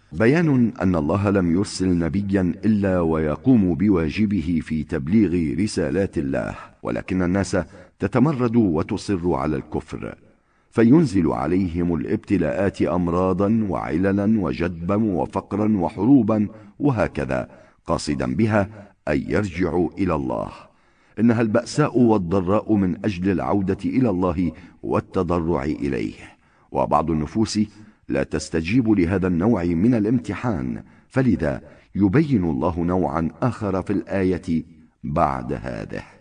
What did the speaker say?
بيان أن الله لم يرسل نبيا إلا ويقوم بواجبه في تبليغ رسالات الله، ولكن الناس تتمرد وتصر على الكفر، فينزل عليهم الابتلاءات أمراضا وعللا وجدبا وفقرا وحروبا وهكذا، قاصدا بها أن يرجعوا إلى الله. إنها البأساء والضراء من أجل العودة إلى الله والتضرع إليه، وبعض النفوس لا تستجيب لهذا النوع من الامتحان، فلذا يبين الله نوعا آخر في الآية بعد هذه.